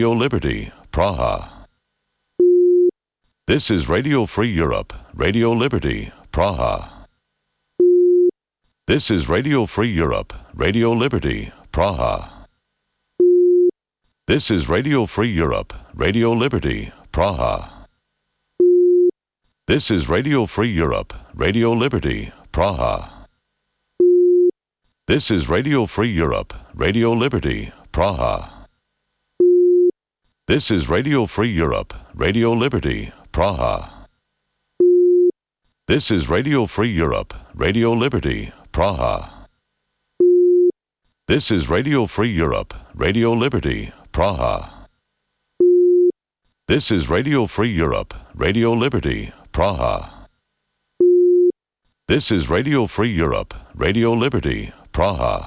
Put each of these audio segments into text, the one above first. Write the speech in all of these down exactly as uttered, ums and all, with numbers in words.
Radio Liberty, Praha. This is Radio Free Europe, Radio Liberty, Praha. This is Radio Free Europe, Radio Liberty, Praha. This is Radio Free Europe, Radio Liberty, Praha. This is Radio Free Europe, Radio Liberty, Praha. This is Radio Free Europe, Radio Liberty, Praha. This is Radio Free Europe, Radio Liberty, Praha. This is Radio Free Europe, Radio Liberty, Praha. This is Radio Free Europe, Radio Liberty, Praha. This is Radio Free Europe, Radio Liberty, Praha. This is Radio Free Europe, Radio Liberty, Praha.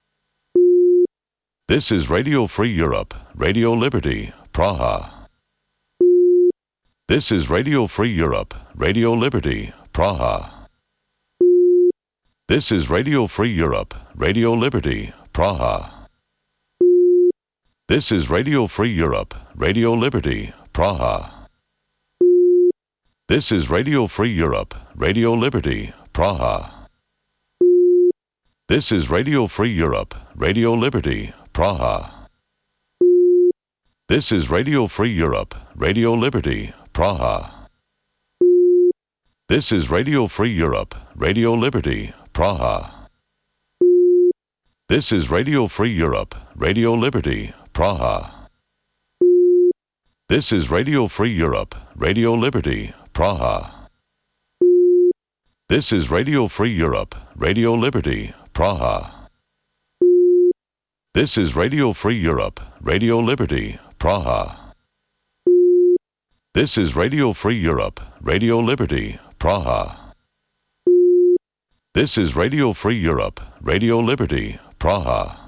This is Radio Free Europe, Radio Liberty, Praha. This is Radio Free Europe, Radio Liberty, Praha. This is Radio Free Europe, Radio Liberty, Praha. This is Radio Free Europe, Radio Liberty, Praha. This is Radio Free Europe, Radio Liberty, Praha. This is Radio Free Europe, Radio Liberty, Praha. This is Radio Free Europe, Radio Liberty, Praha. This is Radio Free Europe, Radio Liberty, Praha. This is Radio Free Europe, Radio Liberty, Praha. This is Radio Free Europe, Radio Liberty, Praha. This is Radio Free Europe, Radio Liberty, Praha. This is Radio Free Europe, Radio Liberty, Praha. This is Radio Free Europe, Radio Liberty, Praha. This is Radio Free Europe, Radio Liberty, Praha.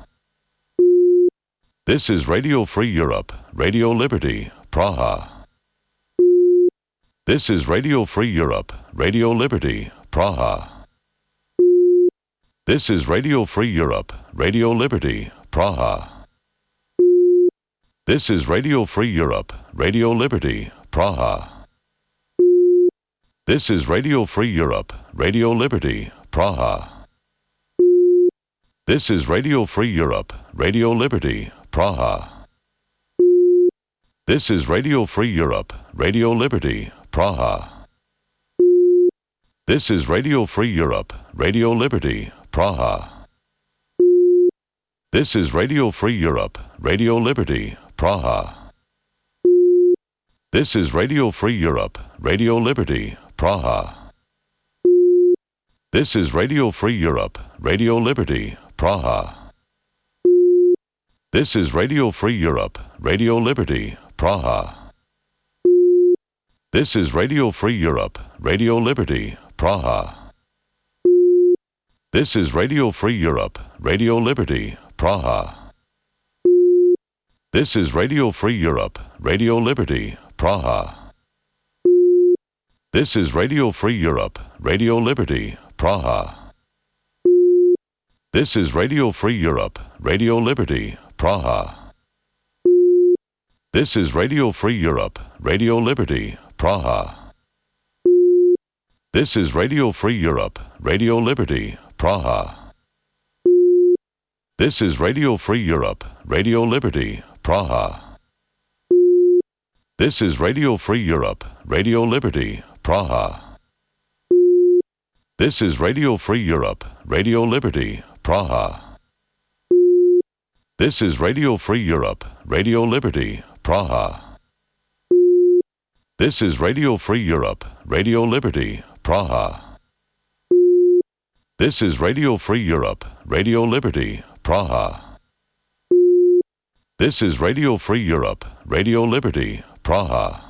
This is Radio Free Europe, Radio Liberty, Praha. This is Radio Free Europe, Radio Liberty, Praha. This is Radio Free Europe, Radio Liberty, Praha. This is Radio Free Europe, Radio Liberty, Praha. This is Radio Free Europe, Radio Liberty, Praha. This is Radio Free Europe, Radio Liberty, Praha. This is Radio Free Europe, Radio Liberty, Praha. This is Radio Free Europe, Radio Liberty, Praha. This is Radio Free Europe, Radio Liberty, Praha. This is Radio Free Europe, Radio Liberty, Praha. This is Radio Free Europe, Radio Liberty, Praha. This is Radio Free Europe, Radio Liberty, Praha. This is Radio Free Europe, Radio Liberty, Praha. This is Radio Free Europe, Radio Liberty, Praha. This is Radio Free Europe, Radio Liberty, Praha. This is Radio Free Europe, Radio Liberty, Praha. This is Radio Free Europe, Radio Liberty, Praha. This is Radio Free Europe, Radio Liberty, Praha. This is Radio Free Europe, Radio Liberty, Praha. This is Radio Free Europe, Radio Liberty, Praha. This is Radio Free Europe, Radio Liberty, Praha. This is Radio Free Europe, Radio Liberty, Praha. This is Radio Free Europe, Radio Liberty, Praha. This is Radio Free Europe, Radio Liberty, Praha. This is Radio Free Europe, Radio Liberty, Praha. This is Radio Free Europe, Radio Liberty, Praha.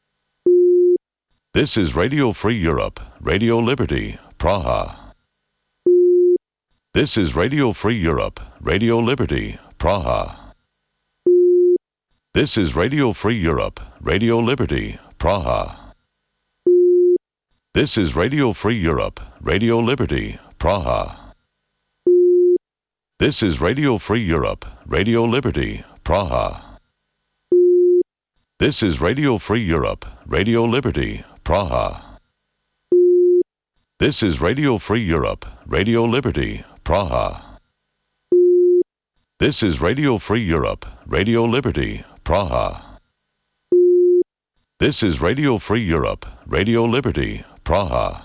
This is Radio Free Europe, Radio Liberty, Praha. This is Radio Free Europe, Radio Liberty, Praha. This is Radio Free Europe, Radio Liberty, Praha. This is Radio Free Europe, Radio Liberty, Praha. This is Radio Free Europe, Radio Liberty, Praha. This is Radio Free Europe, Radio Liberty, Praha. This is Radio Free Europe, Radio Liberty, Praha. This is Radio Free Europe, Radio Liberty, Praha. This is Radio Free Europe, Radio Liberty, Praha.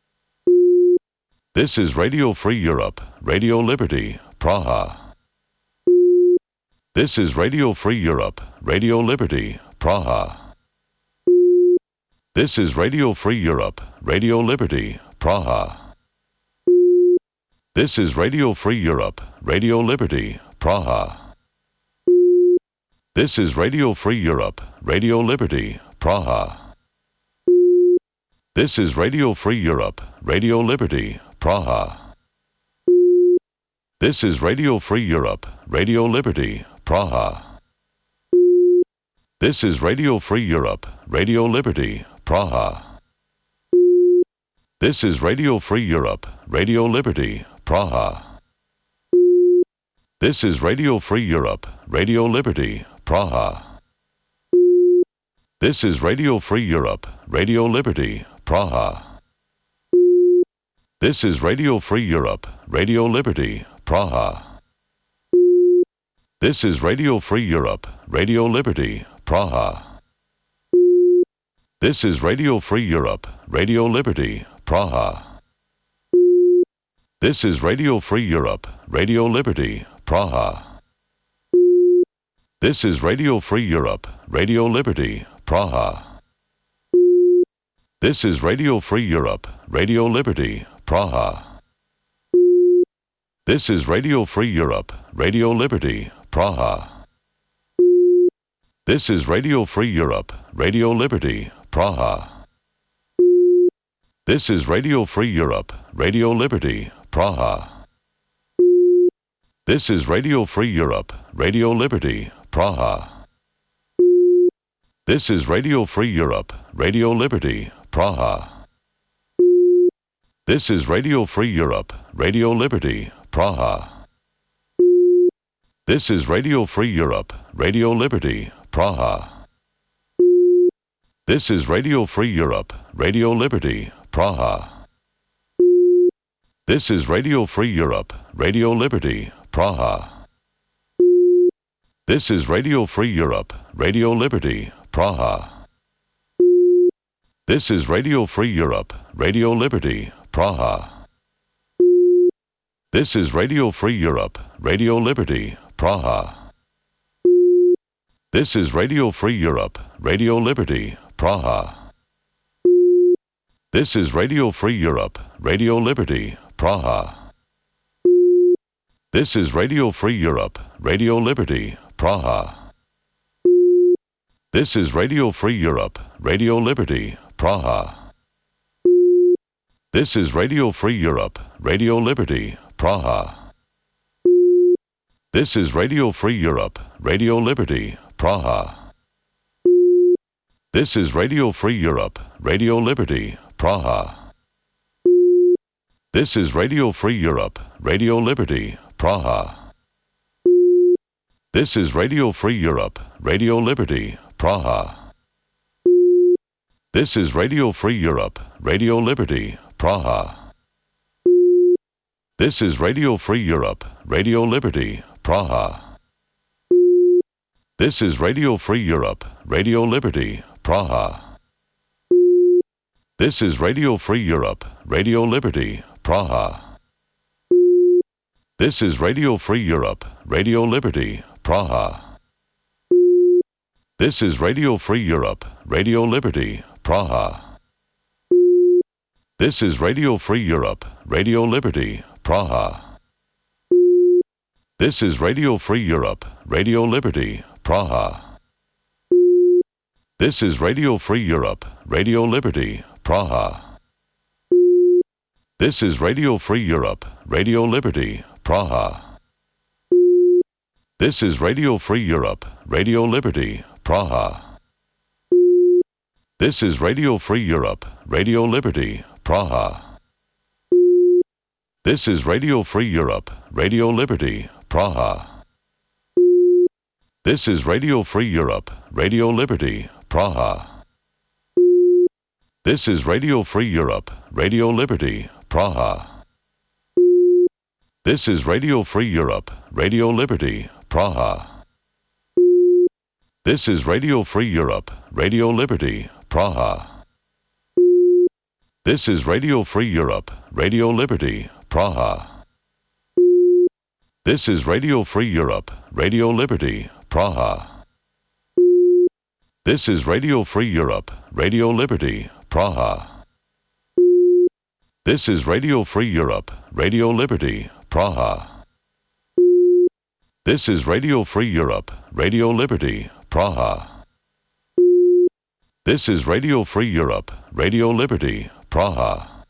This is Radio Free Europe, Radio Liberty, Praha. This is Radio Free Europe, Radio Liberty, Praha. This is Radio Free Europe, Radio Liberty, Praha. This is Radio Free Europe, Radio Liberty, Praha. This is Radio Free Europe, Radio Liberty, Praha. This is Radio Free Europe, Radio Liberty, Praha. This is Radio Free Europe, Radio Liberty, Praha. This is Radio Free Europe, Radio Liberty, Praha. This is Radio Free Europe, Radio Liberty, Praha. This is Radio Free Europe, Radio Liberty, Praha. This is Radio Free Europe, Radio Liberty, Praha. This is Radio Free Europe, Radio Liberty, Praha. This is Radio Free Europe, Radio Liberty, Praha. This is Radio Free Europe, Radio Liberty, Praha. This is Radio Free Europe, Radio Liberty, Praha. This is Radio Free Europe, Radio Liberty, Praha. This is Radio Free Europe, Radio Liberty, Praha. This is Radio Free Europe, Radio Liberty, Praha. This is Radio Free Europe, Radio Liberty, Praha. This is Radio Free Europe, Radio Liberty, Praha. This is Radio Free Europe, Radio Liberty, Praha. This is Radio Free Europe, Radio Liberty, Praha. This is Radio Free Europe, Radio Liberty, Praha. This is Radio Free Europe, Radio Liberty, Praha. This is Radio Free Europe, Radio Liberty, Praha. This is Radio Free Europe, Radio Liberty, Praha. This is Radio Free Europe, Radio Liberty, Praha. This is Radio Free Europe, Radio Liberty, Praha. This is Radio Free Europe, Radio Liberty, Praha. This is Radio Free Europe, Radio Liberty, Praha. This is Radio Free Europe, Radio Liberty, Praha. This is Radio Free Europe, Radio Liberty, Praha. This is Radio Free Europe, Radio Liberty, Praha. This is Radio Free Europe, Radio Liberty, Praha. This is Radio Free Europe, Radio Liberty, Praha. This is Radio Free Europe, Radio Liberty, Praha. This is Radio Free Europe, Radio Liberty, Praha. This is Radio Free Europe, Radio Liberty, Praha. This is Radio Free Europe, Radio Liberty, Praha. This is Radio Free Europe, Radio Liberty, Praha. This is Radio Free Europe, Radio Liberty, Praha. This is Radio Free Europe, Radio Liberty, Praha. This is Radio Free Europe, Radio Liberty, Praha. This is Radio Free Europe, Radio Liberty, Praha. This is Radio Free Europe, Radio Liberty, Praha. This is Radio Free Europe, Radio Liberty, Praha. This is Radio Free Europe, Radio Liberty, Praha. This is Radio Free Europe, Radio Liberty, Praha. This is Radio Free Europe, Radio Liberty, Praha. This is Radio Free Europe, Radio Liberty, Praha. This is Radio Free Europe, Radio Liberty, Praha. This is Radio Free Europe, Radio Liberty, Praha. This is Radio Free Europe, Radio Liberty, Praha. This is Radio Free Europe, Radio Liberty, Praha. This is Radio Free Europe, Radio Liberty, Praha. This is Radio Free Europe, Radio Liberty, Praha. This is Radio Free Europe, Radio Liberty, Praha. This is Radio Free Europe, Radio Liberty, Praha. This is Radio Free Europe, Radio Liberty, Praha. This is Radio Free Europe, Radio Liberty, Praha. This is Radio Free Europe, Radio Liberty, Praha.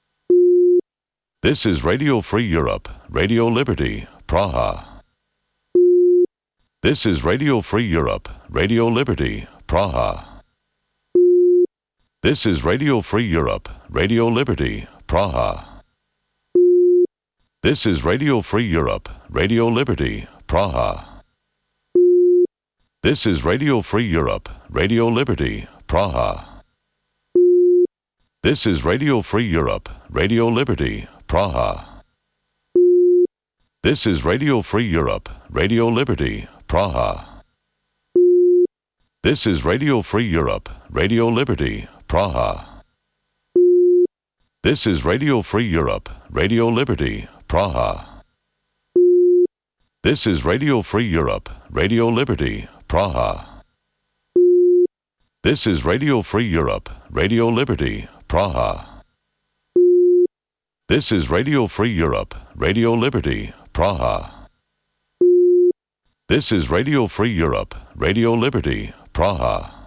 This is Radio Free Europe, Radio Liberty, Praha. This is Radio Free Europe, Radio Liberty, Praha. This is Radio Free Europe, Radio Liberty, Praha. This is Radio Free Europe, Radio Liberty, Praha. This is Radio Free Europe, Radio Liberty, Praha. This is Radio Free Europe, Radio Liberty, Praha. This is Radio Free Europe, Radio Liberty, Praha. This is Radio Free Europe, Radio Liberty, Praha. This is Radio Free Europe, Radio Liberty, Praha. This is Radio Free Europe, Radio Liberty, Praha. This is Radio Free Europe, Radio Liberty, Praha. This is Radio Free Europe, Radio Liberty, Praha. This is Radio Free Europe, Radio Liberty, Praha.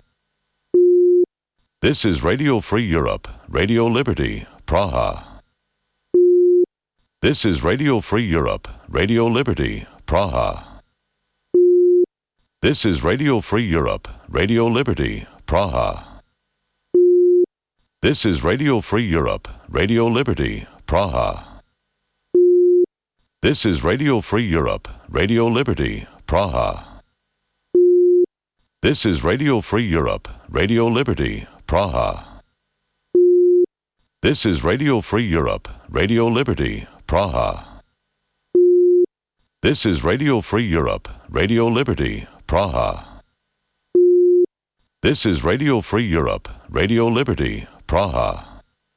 This is Radio Free Europe, Radio Liberty, Praha. This is Radio Free Europe, Radio Liberty, Praha. This is Radio Free Europe, Radio Liberty, Praha. This is Radio Free Europe, Radio Liberty, Praha. This is Radio Free Europe, Radio Liberty, Praha. This is Radio Free Europe, Radio Liberty, Praha. This is Radio Free Europe, Radio Liberty, Praha. This is Radio Free Europe, Radio Liberty, Praha. This is Radio Free Europe, Radio Liberty, Praha.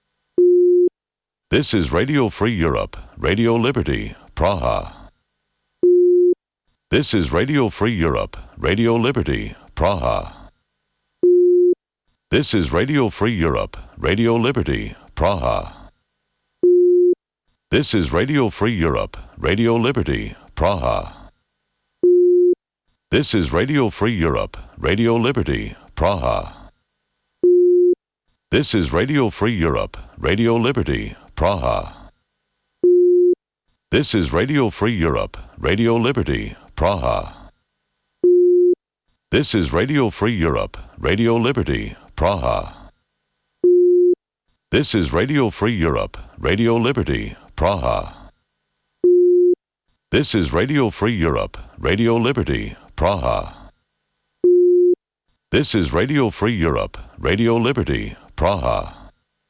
This is Radio Free Europe, Radio Liberty, Praha. This is Radio Free Europe, Radio Liberty, Praha. This is Radio Free Europe, Radio Liberty, Praha. This is Radio Free Europe, Radio Liberty, Praha. This is Radio Free Europe, Radio Liberty, Praha. This is Radio Free Europe, Radio Liberty, Praha. This is Radio Free Europe, Radio Liberty, Praha. This is Radio Free Europe, Radio Liberty, Praha. This is Radio Free Europe, Radio Liberty, Praha. This is Radio Free Europe, Radio Liberty, Praha. This is Radio Free Europe, Radio Liberty, Praha.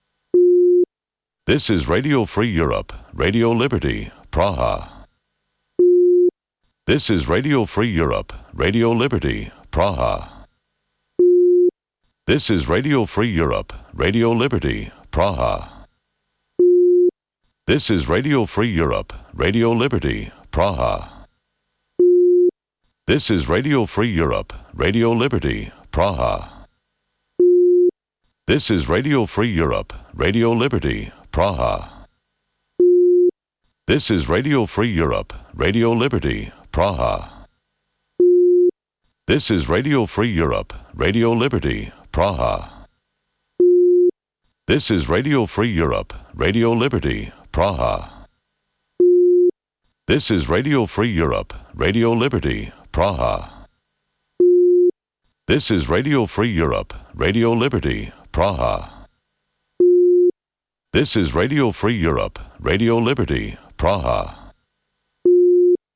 This is Radio Free Europe, Radio Liberty, Praha. This is Radio Free Europe, Radio Liberty, Praha. This is Radio Free Europe, Radio Liberty, Praha. This is Radio Free Europe, Radio Liberty, Praha. This is Radio Free Europe, Radio Liberty, Praha. This is Radio Free Europe, Radio Liberty, Praha. This is Radio Free Europe, Radio Liberty, Praha. This is Radio Free Europe, Radio Liberty, Praha. This is Radio Free Europe, Radio Liberty, Praha. This is Radio Free Europe, Radio Liberty, Praha. This is Radio Free Europe, Radio Liberty, Praha. This is Radio Free Europe, Radio Liberty, Praha.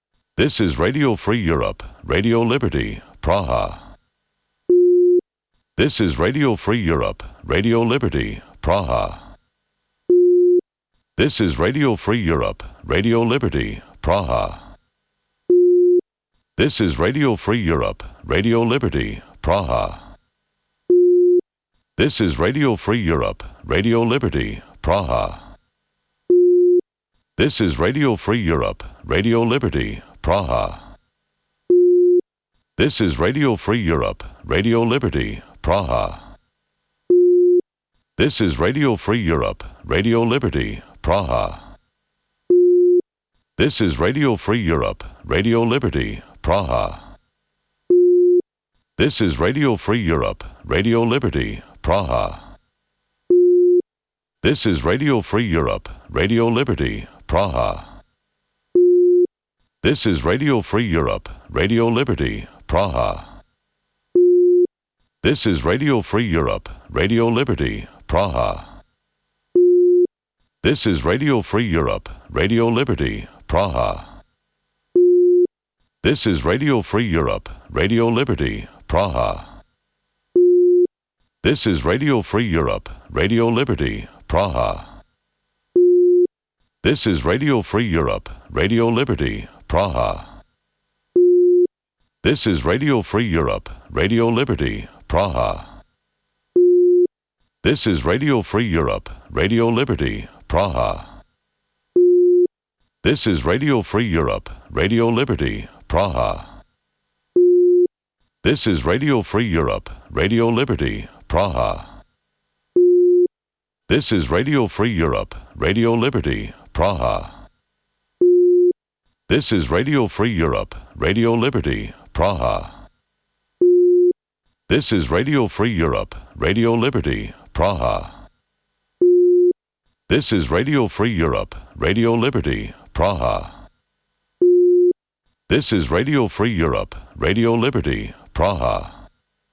This is Radio Free Europe, Radio Liberty, Praha. This is Radio Free Europe, Radio Liberty, Praha. This is Radio Free Europe, Radio Liberty, Praha. This is Radio Free Europe, Radio Liberty, Praha. This is Radio Free Europe, Radio Liberty, Praha. This is Radio Free Europe, Radio Liberty, Praha. This is Radio Free Europe, Radio Liberty, Praha. This is Radio Free Europe, Radio Liberty, Praha. This is Radio Free Europe, Radio Liberty, Praha. This is Radio Free Europe, Radio Liberty, Praha. This is Radio Free Europe, Radio Liberty, Praha. This is Radio Free Europe, Radio Liberty, Praha. This is Radio Free Europe, Radio Liberty, Praha. This is Radio Free Europe, Radio Liberty, Praha. This is Radio Free Europe, Radio Liberty, Praha. This is Radio Free Europe, Radio Liberty, Praha. This is Radio Free Europe, Radio Liberty, Praha. This is Radio Free Europe, Radio Liberty, Praha. This is Radio Free Europe, Radio Liberty, Praha. This is Radio Free Europe, Radio Liberty, Praha. This is Radio Free Europe, Radio Liberty, Praha. This is Radio Free Europe, Radio Liberty, Praha. This is Radio Free Europe, Radio Liberty, Praha. This is Radio Free Europe, Radio Liberty, Praha. This is Radio Free Europe, Radio Liberty, Praha. This is Radio Free Europe, Radio Liberty, Praha.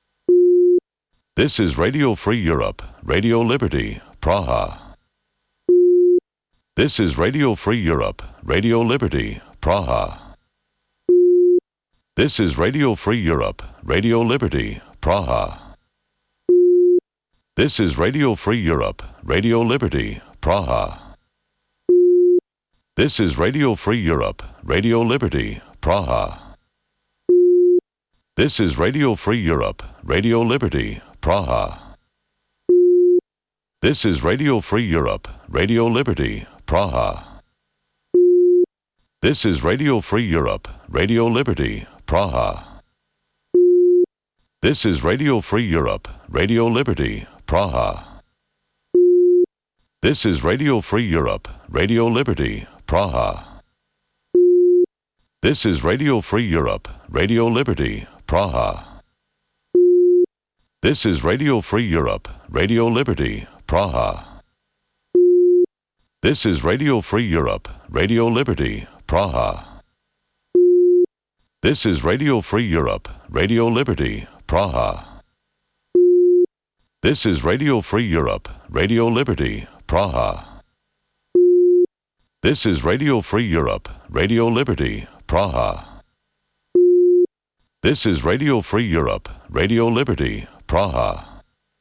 This is Radio Free Europe, Radio Liberty, Praha. This is Radio Free Europe, Radio Liberty, Praha. This is Radio Free Europe, Radio Liberty, Praha. This is Radio Free Europe, Radio Liberty, Praha. This is Radio Free Europe, Radio Liberty, Praha. This is Radio Free Europe, Radio Liberty, Praha. This is Radio Free Europe, Radio Liberty, Praha. This is Radio Free Europe, Radio Liberty, Praha. This is Radio Free Europe, Radio Liberty, Praha. This is Radio Free Europe, Radio Liberty, Praha. This is Radio Free Europe, Radio Liberty, Praha. This is Radio Free Europe, Radio Liberty, Praha. This is Radio Free Europe, Radio Liberty, Praha. This is Radio Free Europe, Radio Liberty, Praha. This is Radio Free Europe, Radio Liberty, Praha. This is Radio Free Europe, Radio Liberty, Praha. This is Radio Free Europe, Radio Liberty, Praha.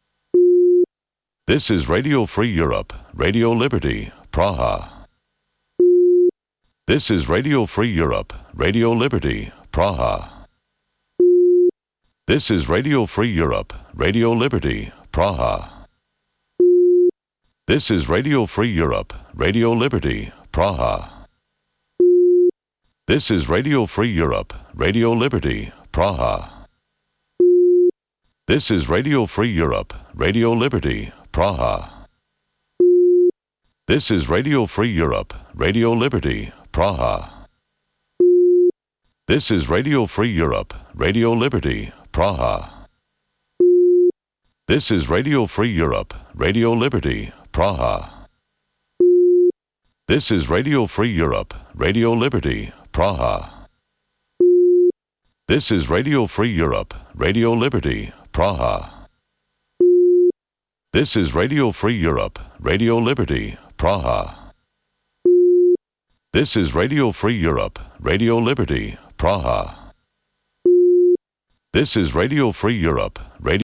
This is Radio Free Europe, Radio Liberty, Praha. This is Radio Free Europe, Radio Liberty, Praha. This is Radio Free Europe, Radio Liberty, Praha. This is Radio Free Europe, Radio Liberty, Praha. This is Radio Free Europe, Radio Liberty, Praha. This is Radio Free Europe, Radio Liberty, Praha. This is Radio Free Europe, Radio Liberty, Praha. This is Radio Free Europe, Radio Liberty, Praha. This is Radio Free Europe, Radio Liberty, Praha. This is Radio Free Europe, Radio Liberty, Praha. This is Radio Free Europe, Radio Liberty, Praha. This is Radio Free Europe, Radio Liberty, Praha. This is Radio Free Europe, Radio Liberty, Praha. This is Radio Free Europe, Radio